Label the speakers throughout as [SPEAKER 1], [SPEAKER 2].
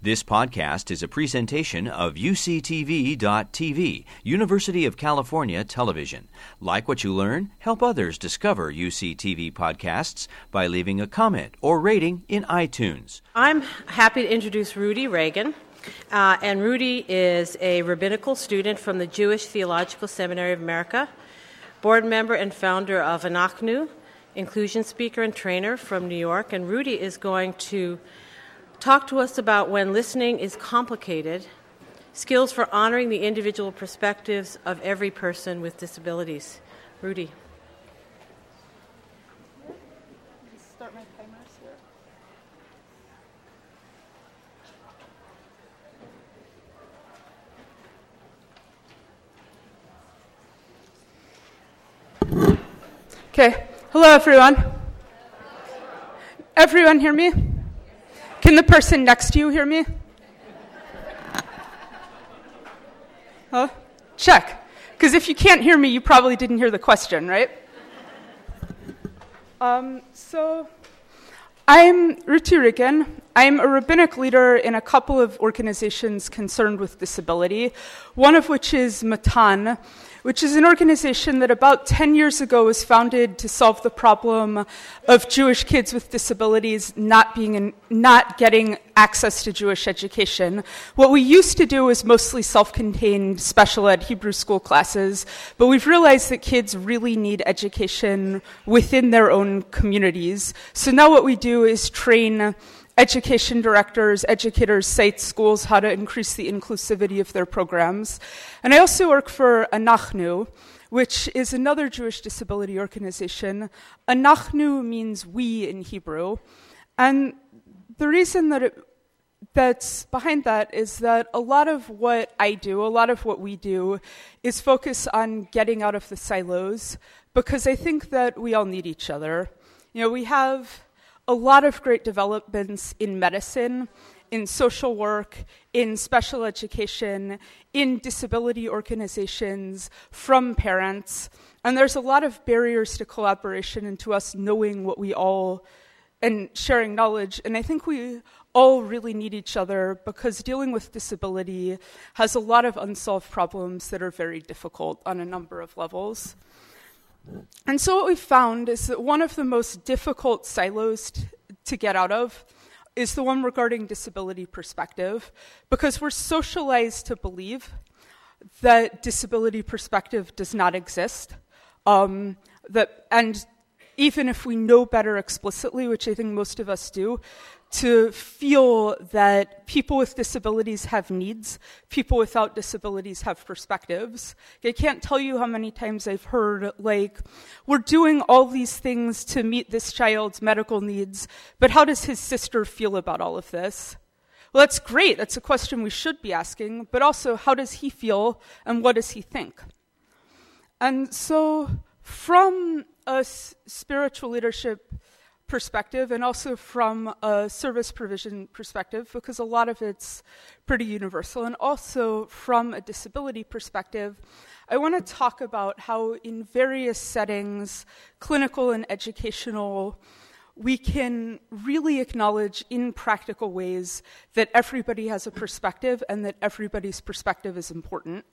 [SPEAKER 1] This podcast is a presentation of UCTV.tv, University of California Television. Like what you learn? Help others discover UCTV podcasts by leaving a comment or rating in iTunes.
[SPEAKER 2] I'm happy to introduce Rudy Reagan. And Rudy is a rabbinical student from the Jewish Theological Seminary of America, board member and founder of Anachnu, inclusion speaker and trainer from New York. And Rudy is going to talk to us about when listening is complicated, skills for honoring the individual perspectives of every person with disabilities. Rudy.
[SPEAKER 3] Start my timers here. Okay. Hello, everyone. Everyone hear me? Can the person next to you hear me? Huh? Check. Because if you can't hear me, you probably didn't hear the question, right? So I'm Ruti Reagan. I'm a rabbinic leader in a couple of organizations concerned with disability, one of which is Matan, which is an organization that about 10 years ago was founded to solve the problem of Jewish kids with disabilities not getting access to Jewish education. What we used to do was mostly self-contained special ed Hebrew school classes, but we've realized that kids really need education within their own communities. So now what we do is train education directors, educators, sites, schools, how to increase the inclusivity of their programs. And I also work for Anachnu, which is another Jewish disability organization. Anachnu means we in Hebrew. And the reason that's behind that is that a lot of what I do, a lot of what we do, is focus on getting out of the silos, because I think that we all need each other. You know, we have a lot of great developments in medicine, in social work, in special education, in disability organizations, from parents. And there's a lot of barriers to collaboration and to us knowing what we all, and sharing knowledge. And I think we all really need each other, because dealing with disability has a lot of unsolved problems that are very difficult on a number of levels. And so what we found is that one of the most difficult silos to get out of is the one regarding disability perspective, because we're socialized to believe that disability perspective does not exist, and even if we know better explicitly, which I think most of us do, to feel that people with disabilities have needs, people without disabilities have perspectives. I can't tell you how many times I've heard, like, we're doing all these things to meet this child's medical needs, but how does his sister feel about all of this? Well, that's great. That's a question we should be asking, but also, how does he feel and what does he think? And so, from a spiritual leadership perspective, and also from a service provision perspective, because a lot of it's pretty universal, and also from a disability perspective, I want to talk about how in various settings, clinical and educational, we can really acknowledge in practical ways that everybody has a perspective and that everybody's perspective is important.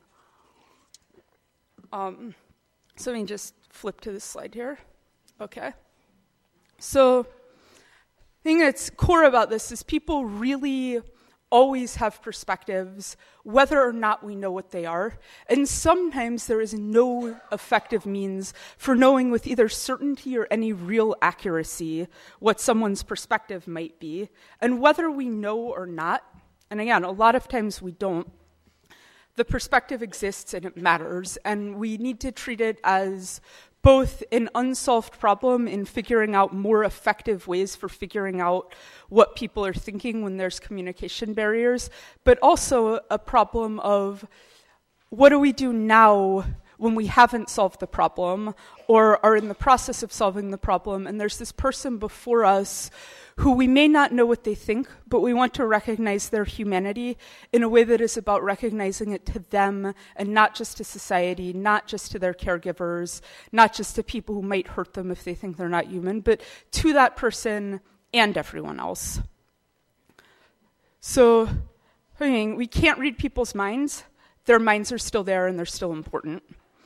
[SPEAKER 3] So let me just flip to this slide here. Okay. So the thing that's core about this is people really always have perspectives, whether or not we know what they are. And sometimes there is no effective means for knowing with either certainty or any real accuracy what someone's perspective might be. And whether we know or not, and again, a lot of times we don't, the perspective exists and it matters. And we need to treat it as both an unsolved problem in figuring out more effective ways for figuring out what people are thinking when there's communication barriers, but also a problem of what do we do now when we haven't solved the problem or are in the process of solving the problem, and there's this person before us who we may not know what they think, but we want to recognize their humanity in a way that is about recognizing it to them and not just to society, not just to their caregivers, not just to people who might hurt them if they think they're not human, but to that person and everyone else. So, we can't read people's minds. Their minds are still there and they're still important.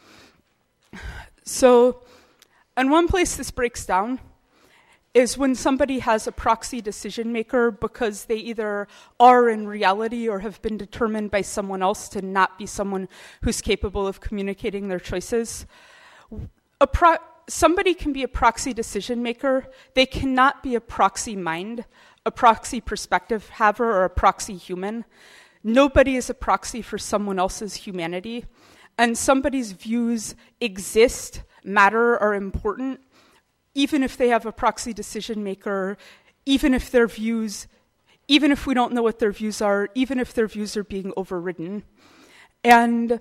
[SPEAKER 3] So, and one place this breaks down is when somebody has a proxy decision maker because they either are in reality or have been determined by someone else to not be someone who's capable of communicating their choices. Somebody can be a proxy decision maker. They cannot be a proxy mind, a proxy perspective haver, or a proxy human. Nobody is a proxy for someone else's humanity. And somebody's views exist, matter, are important, even if they have a proxy decision maker, even if we don't know what their views are, even if their views are being overridden. And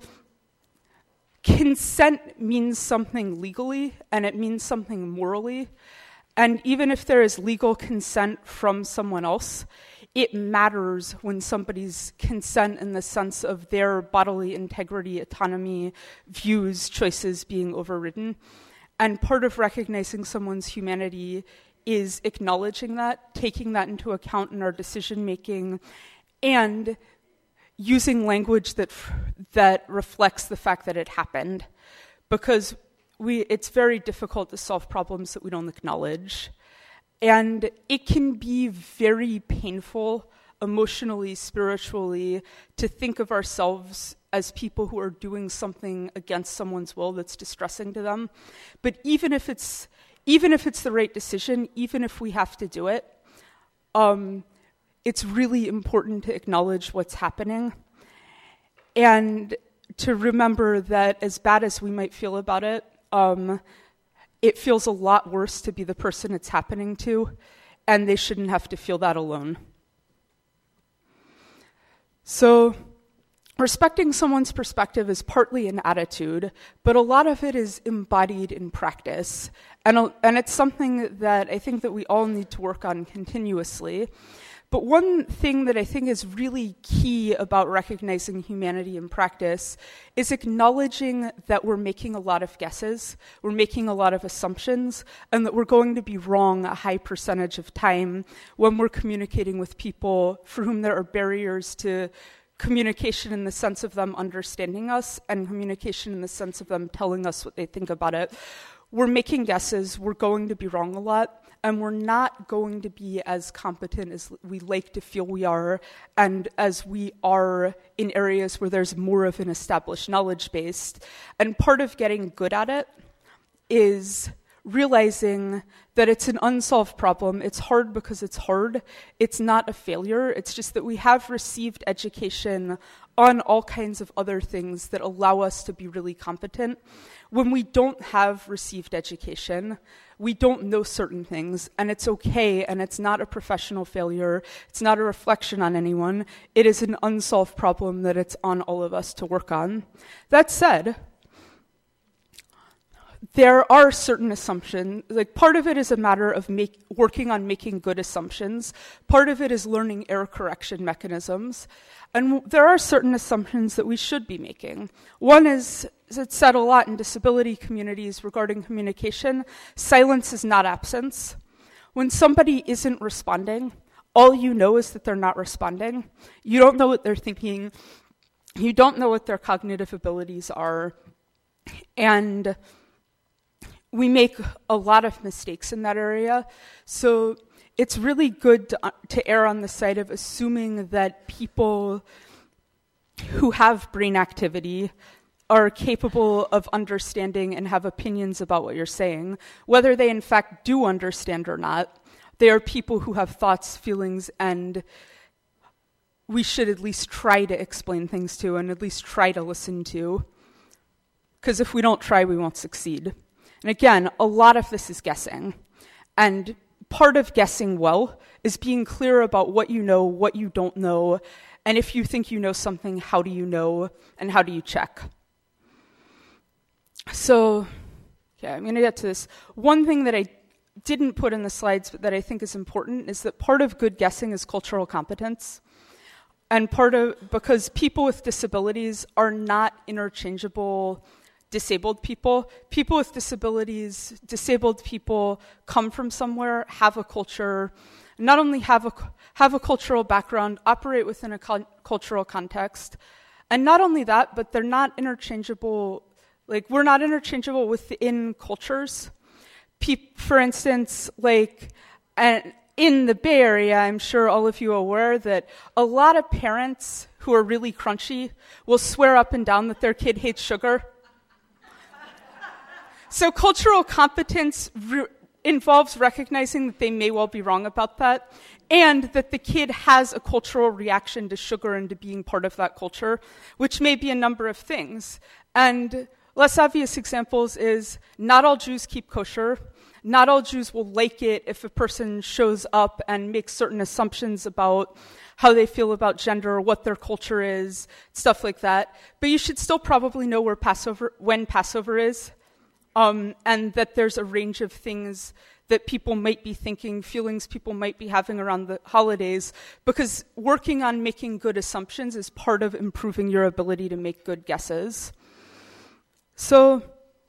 [SPEAKER 3] consent means something legally, and it means something morally. And even if there is legal consent from someone else, it matters when somebody's consent in the sense of their bodily integrity, autonomy, views, choices being overridden. And part of recognizing someone's humanity is acknowledging that, taking that into account in our decision-making, and using language that reflects the fact that it happened. Because it's very difficult to solve problems that we don't acknowledge. And it can be very painful, emotionally, spiritually, to think of ourselves as people who are doing something against someone's will that's distressing to them. But even if it's the right decision, even if we have to do it, it's really important to acknowledge what's happening and to remember that as bad as we might feel about it, it feels a lot worse to be the person it's happening to, and they shouldn't have to feel that alone. So, respecting someone's perspective is partly an attitude, but a lot of it is embodied in practice. And it's something that I think that we all need to work on continuously. But one thing that I think is really key about recognizing humanity in practice is acknowledging that we're making a lot of guesses, we're making a lot of assumptions, and that we're going to be wrong a high percentage of time when we're communicating with people for whom there are barriers to communication in the sense of them understanding us and communication in the sense of them telling us what they think about it. We're making guesses, we're going to be wrong a lot, and we're not going to be as competent as we like to feel we are, and as we are in areas where there's more of an established knowledge base. And part of getting good at it is realizing that it's an unsolved problem. It's hard because it's hard. It's not a failure. It's just that we have received education on all kinds of other things that allow us to be really competent. When we don't have received education, we don't know certain things, and it's okay, and it's not a professional failure. It's not a reflection on anyone. It is an unsolved problem that it's on all of us to work on. That said, there are certain assumptions, like part of it is a matter of working on making good assumptions. Part of it is learning error correction mechanisms. And there are certain assumptions that we should be making. One is, as it's said a lot in disability communities regarding communication, silence is not absence. When somebody isn't responding, all you know is that they're not responding. You don't know what they're thinking. You don't know what their cognitive abilities are. And we make a lot of mistakes in that area. So it's really good to err on the side of assuming that people who have brain activity are capable of understanding and have opinions about what you're saying. Whether they in fact do understand or not, they are people who have thoughts, feelings, and we should at least try to explain things to and at least try to listen to. Because if we don't try, we won't succeed. And again, a lot of this is guessing. And part of guessing well is being clear about what you know, what you don't know, and if you think you know something, how do you know, and how do you check? So, I'm going to get to this. One thing that I didn't put in the slides, but that I think is important, is that part of good guessing is cultural competence. And because people with disabilities are not interchangeable disabled people. People with disabilities, disabled people come from somewhere, have a culture, not only have a cultural background, operate within a cultural context, and not only that, but they're not interchangeable. Like, we're not interchangeable within cultures. For instance, in the Bay Area, I'm sure all of you are aware that a lot of parents who are really crunchy will swear up and down that their kid hates sugar. So cultural competence involves recognizing that they may well be wrong about that, and that the kid has a cultural reaction to sugar and to being part of that culture, which may be a number of things. And less obvious examples is not all Jews keep kosher. Not all Jews will like it if a person shows up and makes certain assumptions about how they feel about gender, what their culture is, stuff like that. But you should still probably know when Passover is, and that there's a range of things that people might be thinking, feelings people might be having around the holidays, because working on making good assumptions is part of improving your ability to make good guesses. So,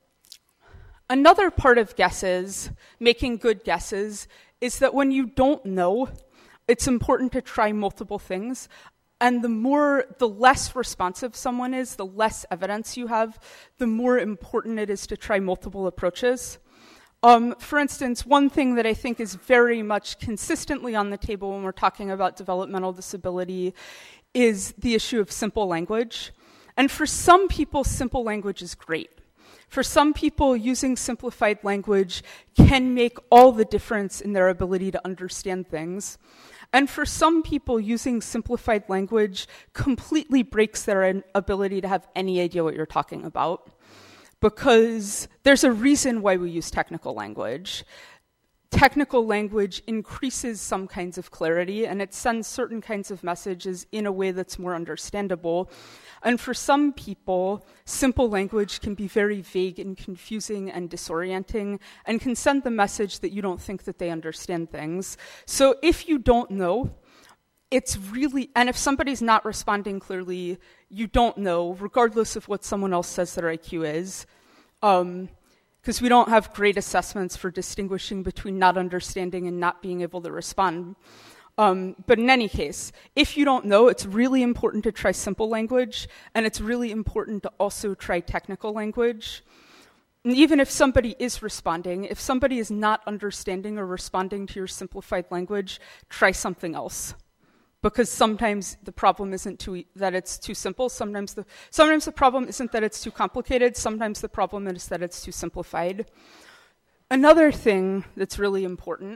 [SPEAKER 3] another part of guesses, making good guesses, is that when you don't know, it's important to try multiple things. And the less responsive someone is, the less evidence you have, the more important it is to try multiple approaches. For instance, one thing that I think is very much consistently on the table when we're talking about developmental disability is the issue of simple language. And for some people, simple language is great. For some people, using simplified language can make all the difference in their ability to understand things. And for some people, using simplified language completely breaks their ability to have any idea what you're talking about. Because there's a reason why we use technical language. Technical language increases some kinds of clarity, and it sends certain kinds of messages in a way that's more understandable. And for some people, simple language can be very vague and confusing and disorienting, and can send the message that you don't think that they understand things. So if you don't know, and if somebody's not responding clearly, you don't know, regardless of what someone else says their IQ is. Because we don't have great assessments for distinguishing between not understanding and not being able to respond. But in any case, if you don't know, it's really important to try simple language, and it's really important to also try technical language. And even if somebody is responding, if somebody is not understanding or responding to your simplified language, try something else. Because sometimes the problem isn't that it's too simple. Sometimes the problem isn't that it's too complicated. Sometimes the problem is that it's too simplified. Another thing that's really important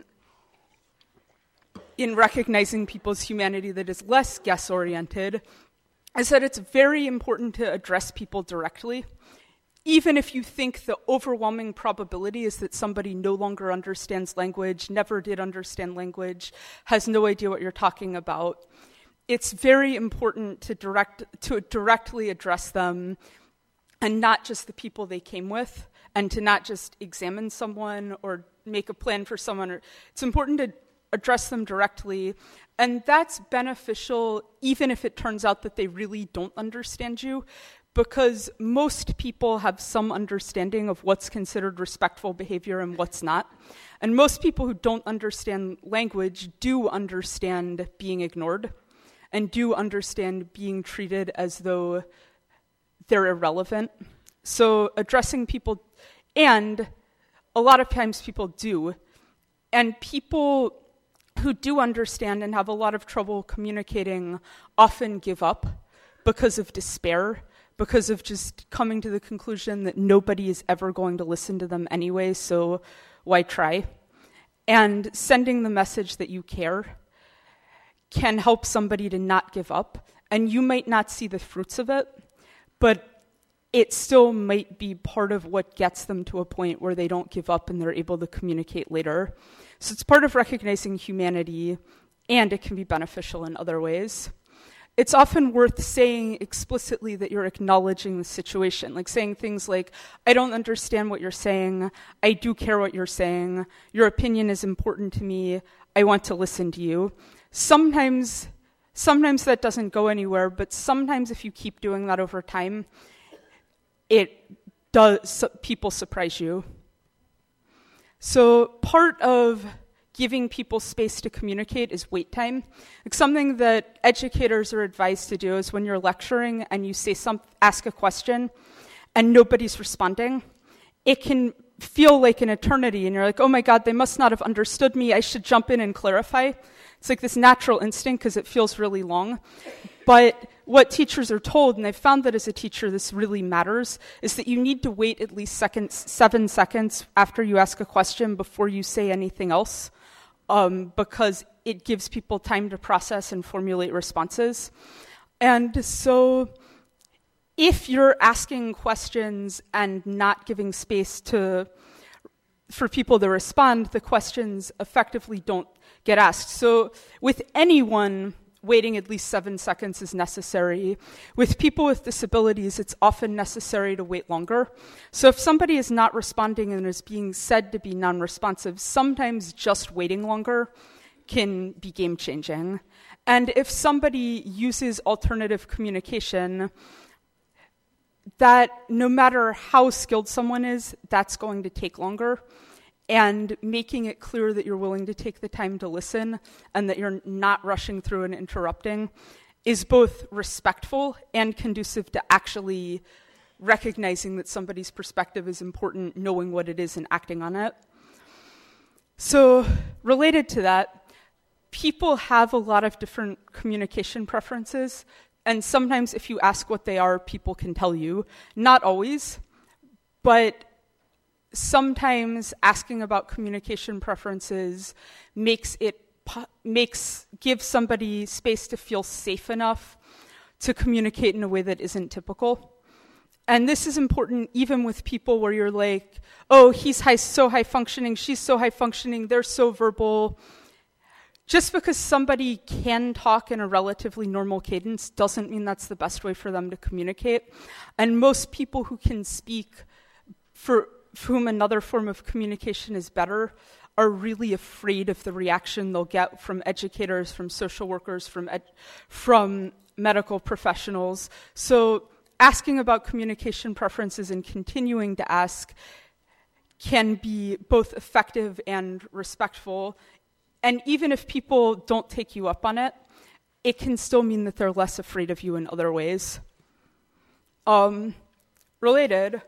[SPEAKER 3] in recognizing people's humanity that is less guess-oriented is that it's very important to address people directly. Even if you think the overwhelming probability is that somebody no longer understands language, never did understand language, has no idea what you're talking about, it's very important to directly address them, and not just the people they came with, and to not just examine someone or make a plan for someone. It's important to address them directly, and that's beneficial even if it turns out that they really don't understand you, because most people have some understanding of what's considered respectful behavior and what's not. And most people who don't understand language do understand being ignored and do understand being treated as though they're irrelevant. So addressing people, and a lot of times people do, and people who do understand and have a lot of trouble communicating often give up because of despair, because of just coming to the conclusion that nobody is ever going to listen to them anyway, so why try? And sending the message that you care can help somebody to not give up. And you might not see the fruits of it, but it still might be part of what gets them to a point where they don't give up and they're able to communicate later. So it's part of recognizing humanity, and it can be beneficial in other ways. It's often worth saying explicitly that you're acknowledging the situation, like saying things like, I don't understand what you're saying, I do care what you're saying, your opinion is important to me, I want to listen to you. Sometimes that doesn't go anywhere, but sometimes if you keep doing that over time, people surprise you. So part of giving people space to communicate is wait time. Like something that educators are advised to do is when you're lecturing and you ask a question and nobody's responding, it can feel like an eternity, and you're like, oh my God, they must not have understood me, I should jump in and clarify. It's like this natural instinct because it feels really long. But what teachers are told, and I've found that as a teacher this really matters, is that you need to wait at least 7 seconds after you ask a question before you say anything else, because it gives people time to process and formulate responses. And so if you're asking questions and not giving space for people to respond, the questions effectively don't get asked. So with anyone, waiting at least 7 seconds is necessary. With people with disabilities, it's often necessary to wait longer. So if somebody is not responding and is being said to be non-responsive, sometimes just waiting longer can be game-changing. And if somebody uses alternative communication, that no matter how skilled someone is, that's going to take longer. And making it clear that you're willing to take the time to listen and that you're not rushing through and interrupting is both respectful and conducive to actually recognizing that somebody's perspective is important, knowing what it is and acting on it. So related to that, people have a lot of different communication preferences. And sometimes if you ask what they are, people can tell you. Not always, but sometimes asking about communication preferences gives somebody space to feel safe enough to communicate in a way that isn't typical. And this is important even with people where you're like, oh, he's so high functioning, she's so high functioning, they're so verbal. Just because somebody can talk in a relatively normal cadence doesn't mean that's the best way for them to communicate. And most people who can speak for whom another form of communication is better are really afraid of the reaction they'll get from educators, from social workers, from medical professionals. So asking about communication preferences and continuing to ask can be both effective and respectful. And even if people don't take you up on it, it can still mean that they're less afraid of you in other ways. Related,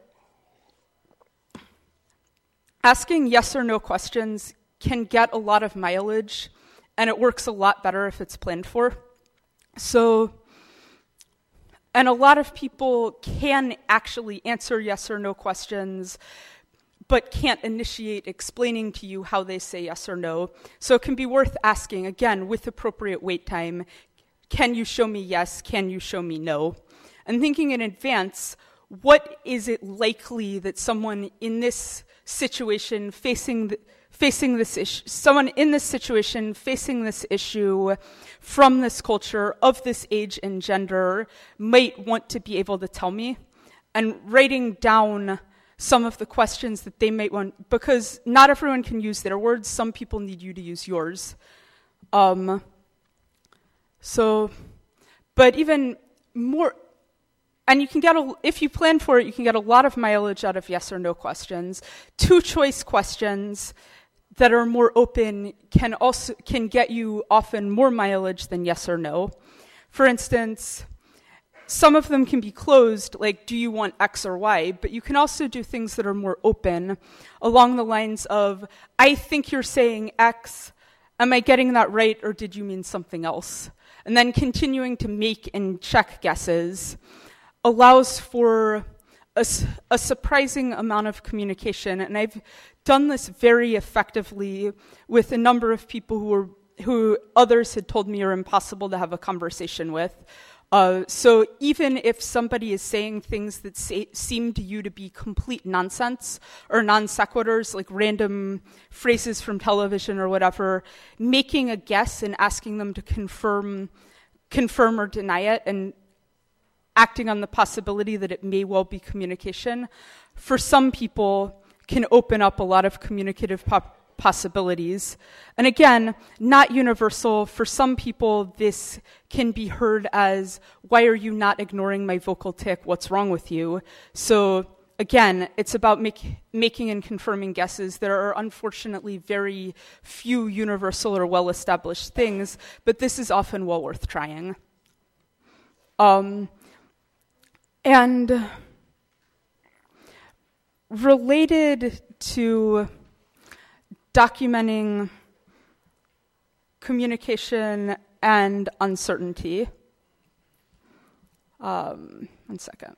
[SPEAKER 3] asking yes or no questions can get a lot of mileage, and it works a lot better if it's planned for. So, and a lot of people can actually answer yes or no questions, but can't initiate explaining to you how they say yes or no. So it can be worth asking, again, with appropriate wait time, can you show me yes, can you show me no? And thinking in advance, what is it likely that someone in this situation facing this issue, someone in this situation facing this issue from this culture of this age and gender might want to be able to tell me, and writing down some of the questions that they might want, because not everyone can use their words, some people need you to use yours. But even more, and you can get, if you plan for it, you can get a lot of mileage out of yes or no questions. Two-choice questions that are more open can get you often more mileage than yes or no. For instance, some of them can be closed, like, do you want X or Y? But you can also do things that are more open, along the lines of, I think you're saying X, am I getting that right, or did you mean something else? And then continuing to make and check guesses allows for a surprising amount of communication. And I've done this very effectively with a number of people who others had told me are impossible to have a conversation with. So even if somebody is saying things that seem to you to be complete nonsense or non sequiturs, like random phrases from television or whatever, making a guess and asking them to confirm or deny it, and acting on the possibility that it may well be communication, for some people can open up a lot of communicative possibilities. And again, not universal. For some people, this can be heard as, why are you not ignoring my vocal tic? What's wrong with you? So again, it's about making and confirming guesses. There are unfortunately very few universal or well-established things, but this is often well worth trying. And related to documenting communication and uncertainty. One second.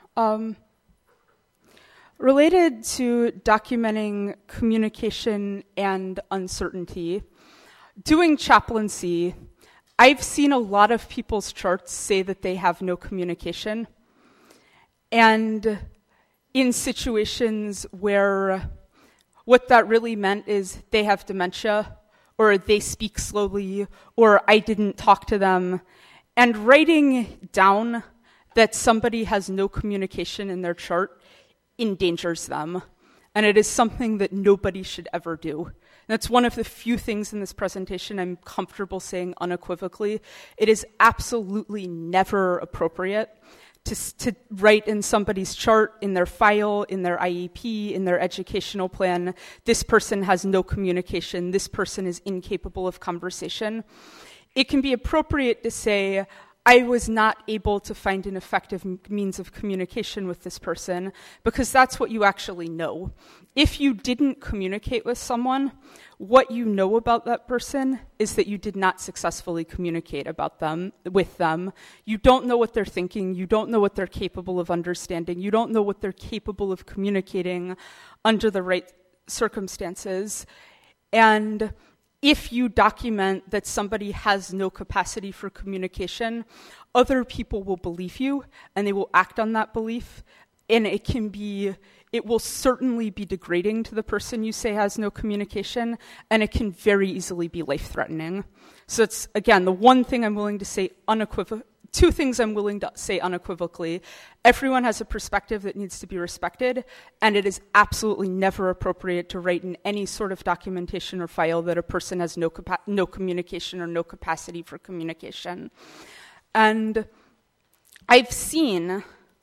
[SPEAKER 3] Related to documenting communication and uncertainty, doing chaplaincy, I've seen a lot of people's charts say that they have no communication. And in situations where what that really meant is they have dementia, or they speak slowly, or I didn't talk to them. And writing down that somebody has no communication in their chart endangers them. And it is something that nobody should ever do. And that's one of the few things in this presentation I'm comfortable saying unequivocally. It is absolutely never appropriate to write in somebody's chart, in their file, in their IEP, in their educational plan, this person has no communication, this person is incapable of conversation. It can be appropriate to say, I was not able to find an effective means of communication with this person, because that's what you actually know. If you didn't communicate with someone, what you know about that person is that you did not successfully communicate with them. You don't know what they're thinking, you don't know what they're capable of understanding, you don't know what they're capable of communicating under the right circumstances. And if you document that somebody has no capacity for communication, other people will believe you, and they will act on that belief, and it will certainly be degrading to the person you say has no communication, and it can very easily be life-threatening. So it's, again, the one thing I'm willing to say two things I'm willing to say unequivocally. Everyone has a perspective that needs to be respected, and it is absolutely never appropriate to write in any sort of documentation or file that a person has no communication or no capacity for communication. And I've seen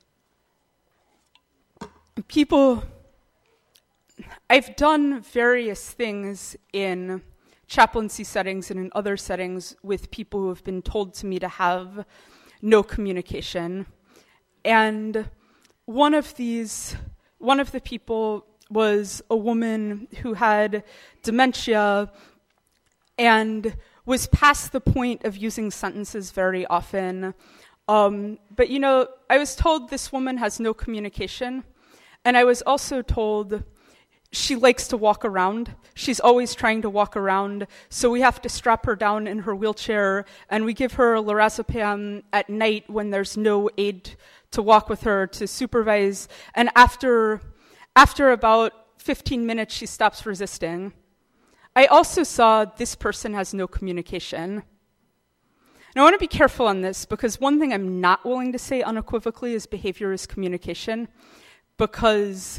[SPEAKER 3] I've done various things in chaplaincy settings and in other settings with people who have been told to me to have no communication. And one of the people was a woman who had dementia and was past the point of using sentences very often. But, I was told this woman has no communication. And I was also told she likes to walk around. She's always trying to walk around, so we have to strap her down in her wheelchair, and we give her lorazepam at night when there's no aide to walk with her to supervise. And after about 15 minutes, she stops resisting. I also saw this person has no communication. Now, I want to be careful on this, because one thing I'm not willing to say unequivocally is behavior is communication. Because,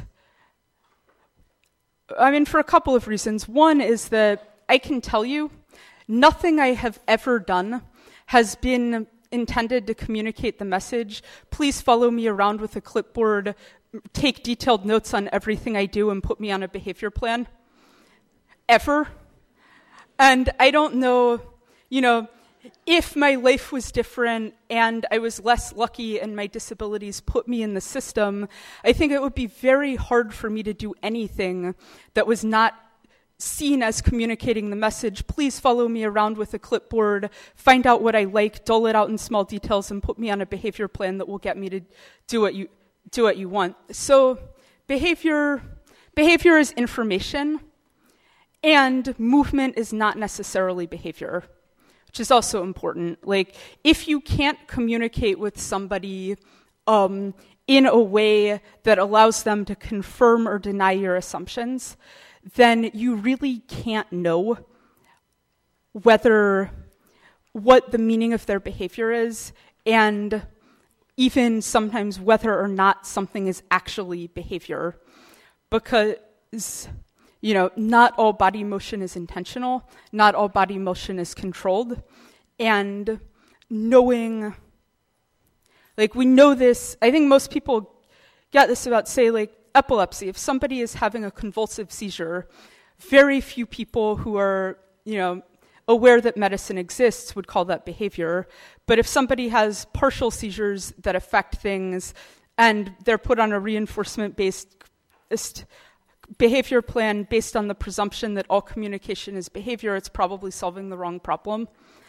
[SPEAKER 3] for a couple of reasons. One is that I can tell you, nothing I have ever done has been intended to communicate the message, please follow me around with a clipboard, take detailed notes on everything I do, and put me on a behavior plan. Ever. And I don't know, if my life was different and I was less lucky and my disabilities put me in the system, I think it would be very hard for me to do anything that was not seen as communicating the message, please follow me around with a clipboard, find out what I like, dull it out in small details, and put me on a behavior plan that will get me to do what you want. So behavior is information, and movement is not necessarily behavior, which is also important. Like, if you can't communicate with somebody in a way that allows them to confirm or deny your assumptions, then you really can't know what the meaning of their behavior is, and even sometimes whether or not something is actually behavior. Because, not all body motion is intentional, not all body motion is controlled, and knowing, we know this, I think most people get this about, say, like epilepsy. If somebody is having a convulsive seizure, very few people who are, aware that medicine exists would call that behavior. But if somebody has partial seizures that affect things and they're put on a reinforcement-based behavior plan based on the presumption that all communication is behavior, it's probably solving the wrong problem.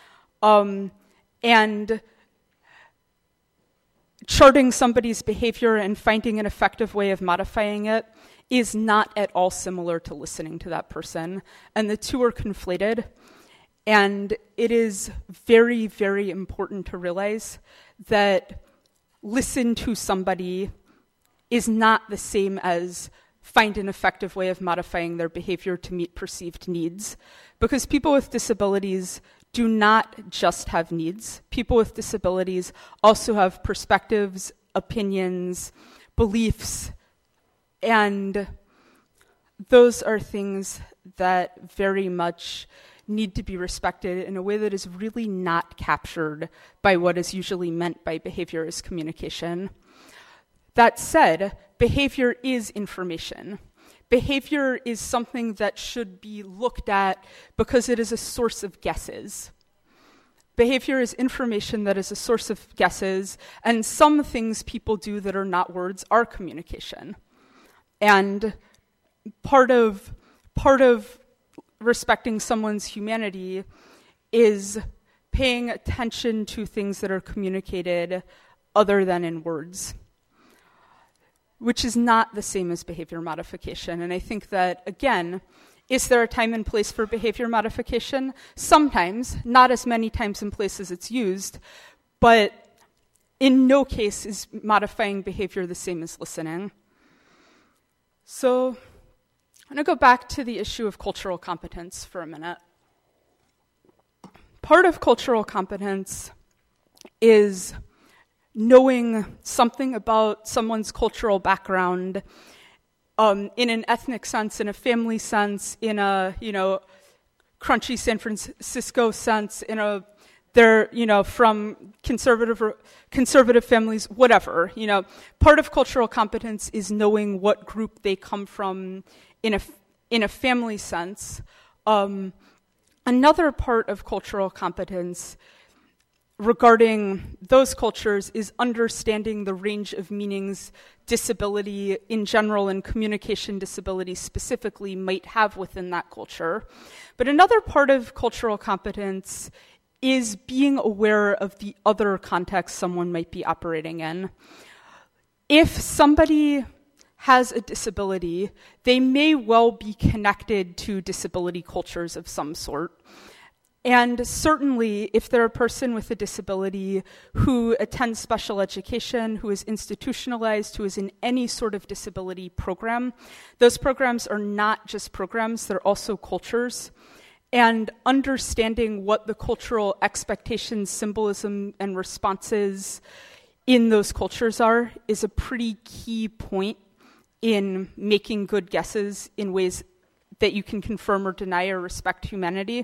[SPEAKER 3] And charting somebody's behavior and finding an effective way of modifying it is not at all similar to listening to that person. And the two are conflated. And it is very, very important to realize that listen to somebody is not the same as find an effective way of modifying their behavior to meet perceived needs. Because people with disabilities do not just have needs. People with disabilities also have perspectives, opinions, beliefs, and those are things that very much need to be respected in a way that is really not captured by what is usually meant by behavior as communication. That said, behavior is information. Behavior is something that should be looked at because it is a source of guesses. Behavior is information that is a source of guesses, and some things people do that are not words are communication. And part of respecting someone's humanity is paying attention to things that are communicated other than in words, which is not the same as behavior modification. And I think that, again, is there a time and place for behavior modification? Sometimes, not as many times and places it's used, but in no case is modifying behavior the same as listening. So I'm going to go back to the issue of cultural competence for a minute. Part of cultural competence is knowing something about someone's cultural background in an ethnic sense, in a family sense, in a, crunchy San Francisco sense, they're, from conservative families, whatever. Part of cultural competence is knowing what group they come from in a family sense. Another part of cultural competence regarding those cultures is understanding the range of meanings disability in general and communication disability specifically might have within that culture. But another part of cultural competence is being aware of the other context someone might be operating in. If somebody has a disability, they may well be connected to disability cultures of some sort. And certainly, if they're a person with a disability who attends special education, who is institutionalized, who is in any sort of disability program, those programs are not just programs, they're also cultures. And understanding what the cultural expectations, symbolism, and responses in those cultures are is a pretty key point in making good guesses in ways that you can confirm or deny or respect humanity.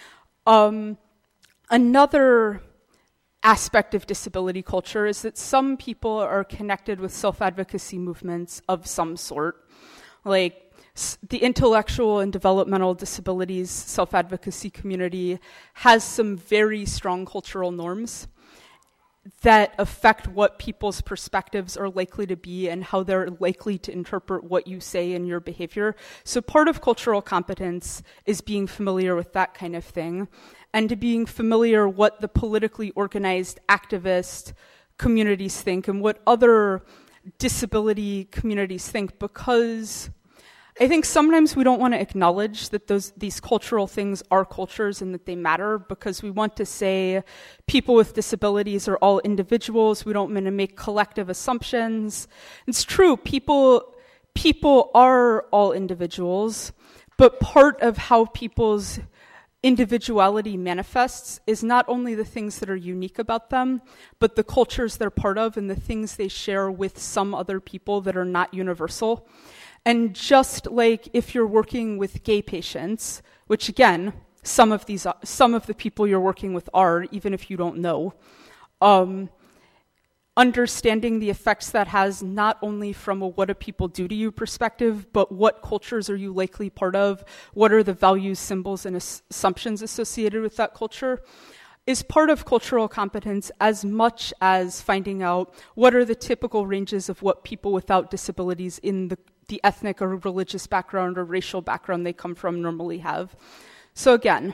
[SPEAKER 3] Another aspect of disability culture is that some people are connected with self-advocacy movements of some sort, like the intellectual and developmental disabilities self-advocacy community has some very strong cultural norms that affect what people's perspectives are likely to be and how they're likely to interpret what you say and your behavior. So part of cultural competence is being familiar with that kind of thing, and to being familiar what the politically organized activist communities think and what other disability communities think, because I think sometimes we don't want to acknowledge that these cultural things are cultures and that they matter, because we want to say people with disabilities are all individuals. We don't want to make collective assumptions. It's true, people are all individuals, but part of how people's individuality manifests is not only the things that are unique about them, but the cultures they're part of and the things they share with some other people that are not universal. And just like if you're working with gay patients, which again, some of the people you're working with are, even if you don't know, understanding the effects that has not only from a what do people do to you perspective, but what cultures are you likely part of, what are the values, symbols, and assumptions associated with that culture, is part of cultural competence as much as finding out what are the typical ranges of what people without disabilities in the ethnic or religious background or racial background they come from normally have. So again,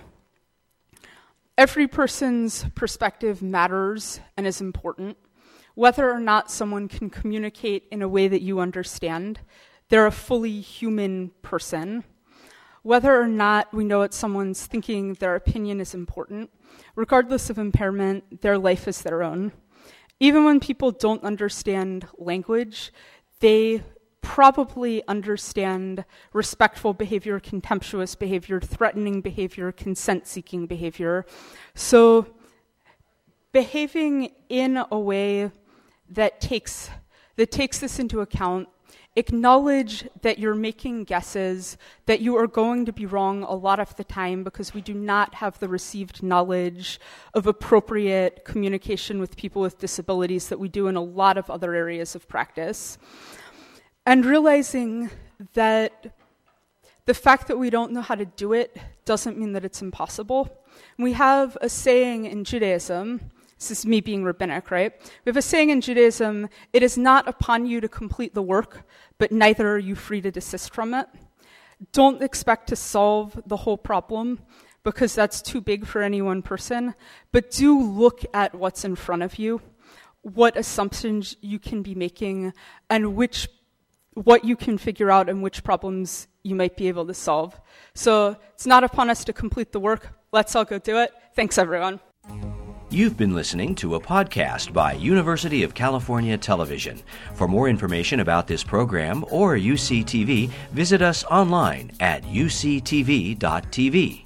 [SPEAKER 3] every person's perspective matters and is important. Whether or not someone can communicate in a way that you understand, they're a fully human person. Whether or not we know what someone's thinking, their opinion is important. Regardless of impairment, their life is their own. Even when people don't understand language, they probably understand respectful behavior, contemptuous behavior, threatening behavior, consent-seeking behavior. So behaving in a way that takes this into account, acknowledge that you're making guesses, that you are going to be wrong a lot of the time because we do not have the received knowledge of appropriate communication with people with disabilities that we do in a lot of other areas of practice. And realizing that the fact that we don't know how to do it doesn't mean that it's impossible. We have a saying in Judaism, this is me being rabbinic, right? We have a saying in Judaism, it is not upon you to complete the work, but neither are you free to desist from it. Don't expect to solve the whole problem because that's too big for any one person, but do look at what's in front of you, what assumptions you can be making, and what you can figure out and which problems you might be able to solve. So it's not upon us to complete the work. Let's all go do it. Thanks, everyone.
[SPEAKER 1] You've been listening to a podcast by University of California Television. For more information about this program or UCTV, visit us online at uctv.tv.